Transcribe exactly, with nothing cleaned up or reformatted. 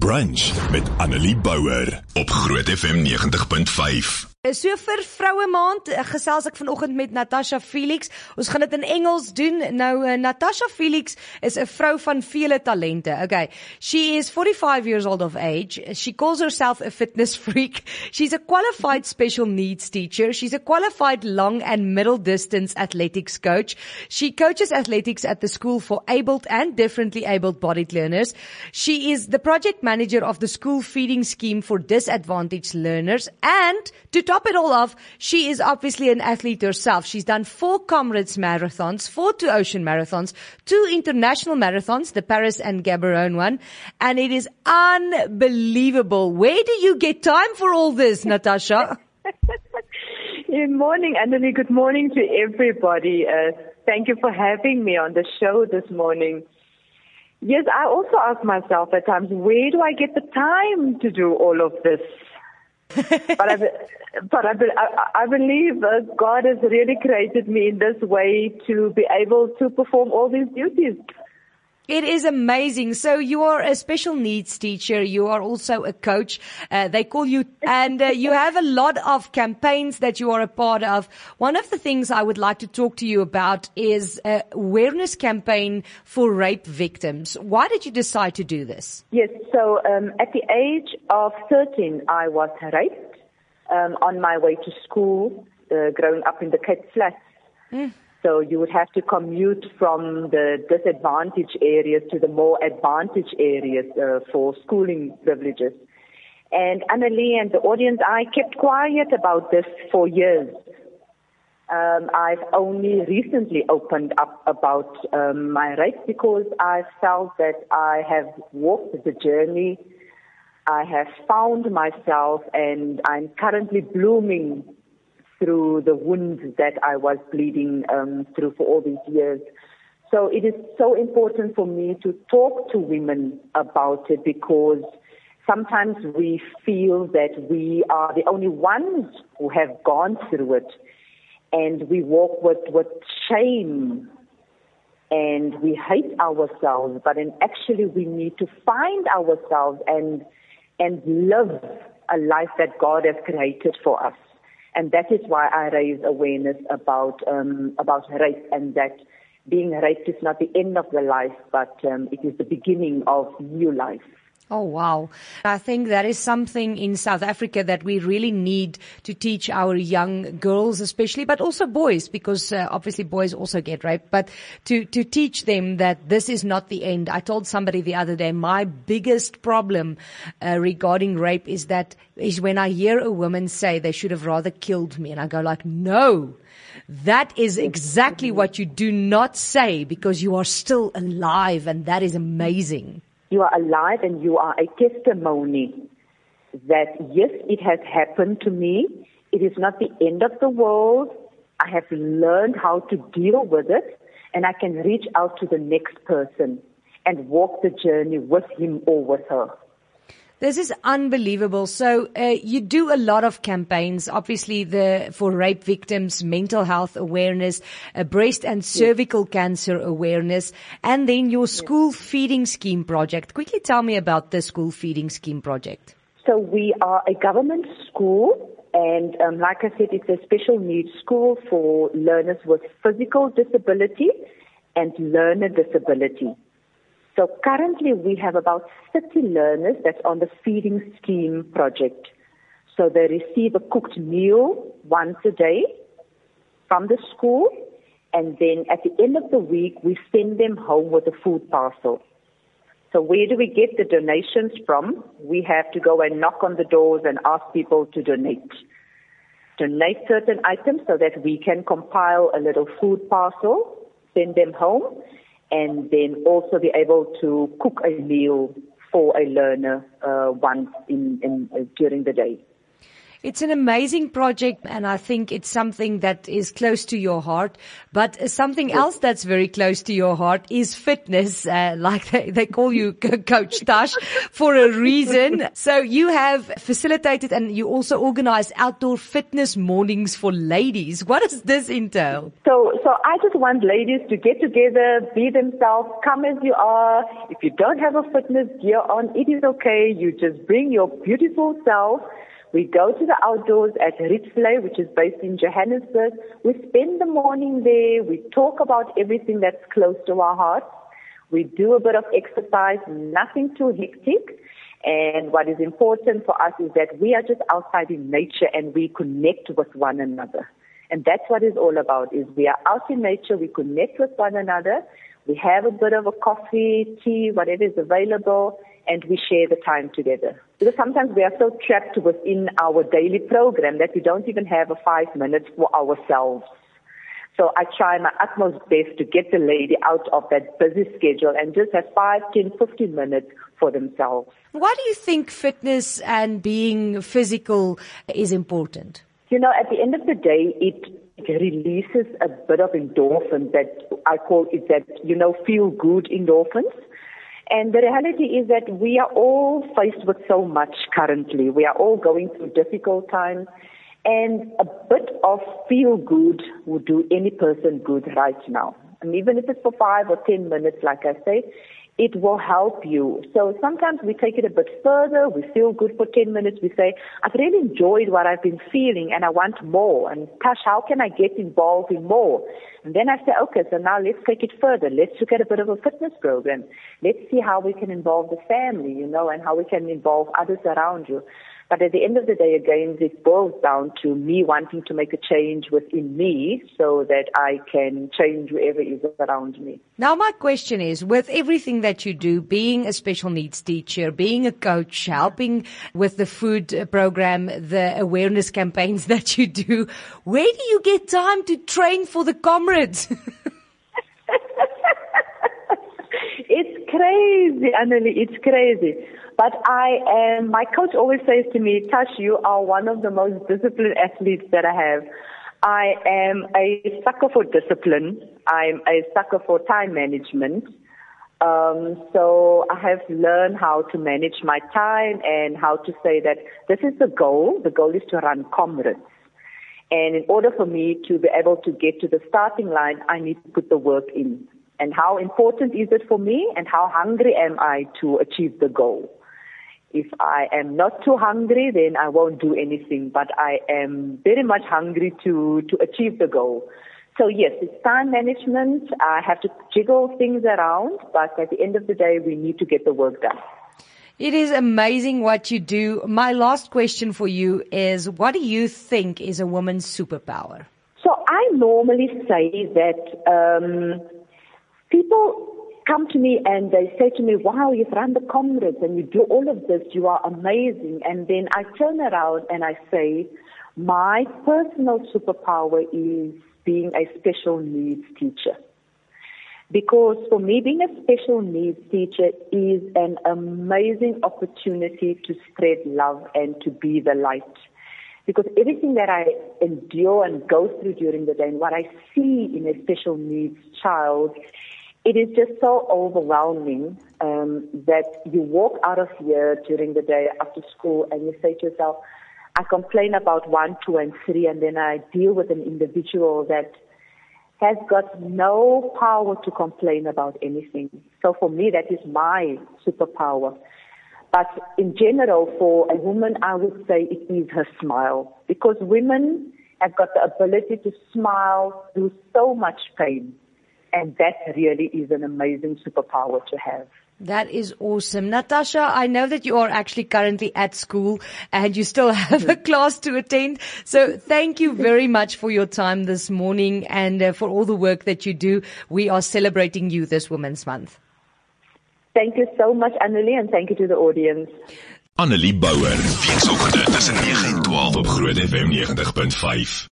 Brunch met Annelie Bouwer op Groot F M negentig punt vyf. So vir Vroue Maand gesels ek vanoggend met Natasha Felix. Ons gaan dit in Engels doen. Nou, uh, Natasha Felix is 'n vrou van vele talente. Okay, she is forty-five years old of age. She calls herself a fitness freak. She's a qualified special needs teacher. She's a qualified long and middle distance athletics coach. She coaches athletics at the school for abled and differently abled bodied learners. She is the project manager of the school feeding scheme for disadvantaged learners, and to top it all off, she is obviously an athlete herself. She's done four Comrades marathons, four two ocean marathons, two international marathons, the Paris and Gaborone one, and it is unbelievable. Where do you get time for all this, Natasha? Good morning, Annelie. Good morning to everybody. Uh, thank you for having me on the show this morning. Yes, I also ask myself at times, where do I get the time to do all of this? but I, but I, I, I believe uh, God has really created me in this way to be able to perform all these duties. It is amazing. So you are a special needs teacher. You are also a coach. Uh, they call you, and uh, you have a lot of campaigns that you are a part of. One of the things I would like to talk to you about is an awareness campaign for rape victims. Why did you decide to do this? Yes. So um, at the age of thirteen, I was raped um, on my way to school, uh, growing up in the Cape Flats. Mm. So you would have to commute from the disadvantaged areas to the more advantaged areas uh, for schooling privileges. And Annelie and the audience, I kept quiet about this for years. Um, I've only recently opened up about um, my rape because I felt that I have walked the journey. I have found myself, and I'm currently blooming through the wounds that I was bleeding um, through for all these years. So it is so important for me to talk to women about it, because sometimes we feel that we are the only ones who have gone through it, and we walk with, with shame, and we hate ourselves, but in actually we need to find ourselves and and live a life that God has created for us. And that is why I raise awareness about um, about rape, and that being raped is not the end of the life, but um, it is the beginning of new life. Oh, wow. I think that is something in South Africa that we really need to teach our young girls especially, but also boys, because uh, obviously boys also get raped, but to, to teach them that this is not the end. I told somebody the other day, my biggest problem uh, regarding rape is that is when I hear a woman say they should have rather killed me, and I go like, no, that is exactly what you do not say, because you are still alive, and that is amazing. You are alive, and you are a testimony that, yes, it has happened to me. It is not the end of the world. I have learned how to deal with it, and I can reach out to the next person and walk the journey with him or with her. This is unbelievable. So uh, you do a lot of campaigns, obviously the for rape victims, mental health awareness, uh, breast and cervical yes. cancer awareness, and then your school yes. feeding scheme project. Quickly tell me about the school feeding scheme project. So we are a government school, and um, like I said, it's a special needs school for learners with physical disability and learner disability. So currently we have about thirty learners that's on the feeding scheme project. So they receive a cooked meal once a day from the school, and then at the end of the week we send them home with a food parcel. So where do we get the donations from? We have to go and knock on the doors and ask people to donate. Donate certain items so that we can compile a little food parcel, send them home, and then also be able to cook a meal for a learner uh, once in, in uh, during the day. It's an amazing project, and I think it's something that is close to your heart. But something else that's very close to your heart is fitness, uh, like they, they call you Coach Tash for a reason. So you have facilitated and you also organize outdoor fitness mornings for ladies. What does this entail? So, so I just want ladies to get together, be themselves, come as you are. If you don't have a fitness gear on, it is okay. You just bring your beautiful self. We go to the outdoors at Ritzley, which is based in Johannesburg. We spend the morning there. We talk about everything that's close to our hearts. We do a bit of exercise, nothing too hectic. And what is important for us is that we are just outside in nature and we connect with one another. And that's what it's all about, is we are out in nature, we connect with one another, we have a bit of a coffee, tea, whatever is available, and we share the time together. Because sometimes we are so trapped within our daily program that we don't even have a five minutes for ourselves. So I try my utmost best to get the lady out of that busy schedule and just have five, ten, fifteen minutes for themselves. Why do you think fitness and being physical is important? You know, at the end of the day, it, it releases a bit of endorphins that I call it that, you know, feel good endorphins. And the reality is that we are all faced with so much currently. We are all going through difficult times. And a bit of feel good will do any person good right now. And even if it's for five or ten minutes, like I say, it will help you. So sometimes we take it a bit further. We feel good for ten minutes. We say, I've really enjoyed what I've been feeling and I want more. And Tash, how can I get involved in more? And then I say, okay, so now let's take it further. Let's look at a bit of a fitness program. Let's see how we can involve the family, you know, and how we can involve others around you. But at the end of the day, again, it boils down to me wanting to make a change within me so that I can change whoever is around me. Now, my question is, with everything that you do, being a special needs teacher, being a coach, helping with the food program, the awareness campaigns that you do, where do you get time to train for the comrades? It's crazy, Annelie, it's crazy. But I am, my coach always says to me, Tash, you are one of the most disciplined athletes that I have. I am a sucker for discipline. I'm a sucker for time management. Um, so I have learned how to manage my time and how to say that this is the goal. The goal is to run comrades. And in order for me to be able to get to the starting line, I need to put the work in. And how important is it for me and how hungry am I to achieve the goal? If I am not too hungry, then I won't do anything, but I am very much hungry to, to achieve the goal. So yes, it's time management. I have to jiggle things around, but at the end of the day, we need to get the work done. It is amazing what you do. My last question for you is, what do you think is a woman's superpower? So I normally say that um, people come to me and they say to me, wow, you've run the comrades and you do all of this, you are amazing. And then I turn around and I say, my personal superpower is being a special needs teacher. Because for me, being a special needs teacher is an amazing opportunity to spread love and to be the light. Because everything that I endure and go through during the day and what I see in a special needs child, it is just so overwhelming um, that you walk out of here during the day after school and you say to yourself, I complain about one, two, and three, and then I deal with an individual that has got no power to complain about anything. So for me, that is my superpower. But in general, for a woman, I would say it is her smile. Because women have got the ability to smile through so much pain. And that really is an amazing superpower to have. That is awesome. Natasha, I know that you are actually currently at school and you still have a class to attend. So thank you very much for your time this morning and uh, for all the work that you do. We are celebrating you this Women's Month. Thank you so much, Annelie, and thank you to the audience. Annelie Bouwer, weekoggend tussen nege en twaalf op Groot F M ninety point five.